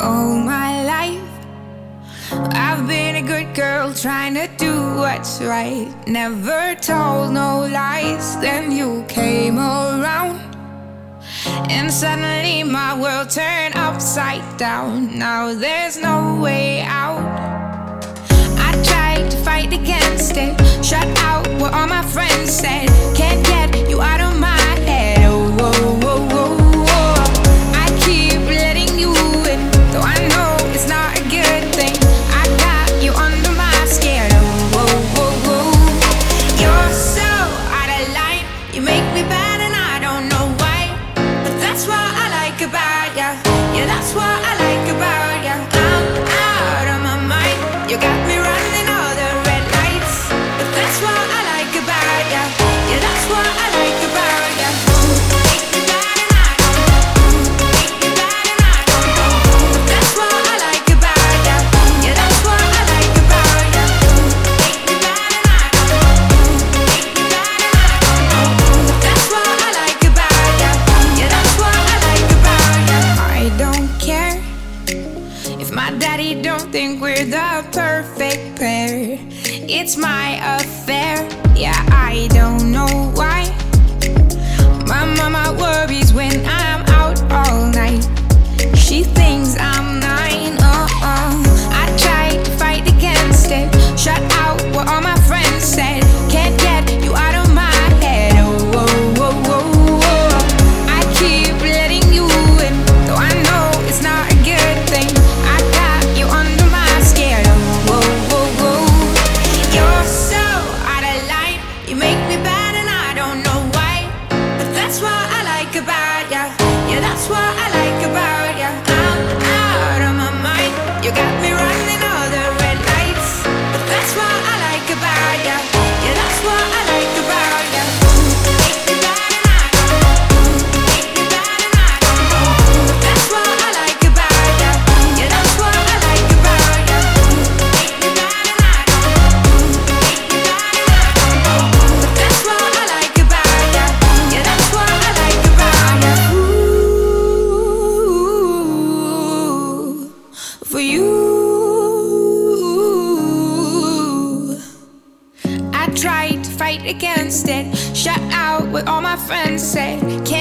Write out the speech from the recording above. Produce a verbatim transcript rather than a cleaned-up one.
all my life. I've been a good girl trying to do what's right. Never told no lies. Then you came around, and suddenly my world turned upside down. Now there's no way out. I tried to fight against it, shut out what all my friends said. Can't get you out of my head. Oh, whoa, whoa, whoa, whoa. I keep letting you in, though I know it's not a good thing. I got you under my skin. Oh, whoa, whoa, whoa. You're so out of line. You make me bad and I don't know why, but that's what I like about ya. Yeah, that's what I like about ya. I'm out of my mind. You got me running all the red lights, but that's what I like about ya. Yeah, that's what I like about ya. Make me bad and I don't know. Make me bad and I don't know. But that's what I like about ya. Yeah, that's what I like about ya. Make me bad and I don't know. Make me bad and I don't know. But that's what I like about ya. Yeah, that's what I like about ya. I don't care if my daddy don't think we're the perfect pair. It's my affair. Yeah, I don't know why. My mama worries when I'm out all night. She thinks I'm nine. Uh-uh. I tried to fight against it, shut out what all my friends said. Can't get you out of my head. Oh, whoa, whoa, whoa, whoa. I keep letting you in, though I know it's not a good thing. I got you under my skin. Oh, whoa, whoa, whoa. You're so out of line. You make me bad and I don't know why, but that's what I like about ya. Yeah, that's what I like about ya. I'm out of my mind. You got me running all the red lights, but that's what I like about ya. Yeah, that's what I like about ya. Make me bad and I don't know. Make me bad and I don't know. But that's what I like about ya. Yeah, that's what I like about ya. Make me bad and I don't know. Make me bad and I don't know. But that's what I like about ya. Yeah, that's what I like about ya. Ooh, for you. I tried to fight against it, shut out what all my friends said. Can't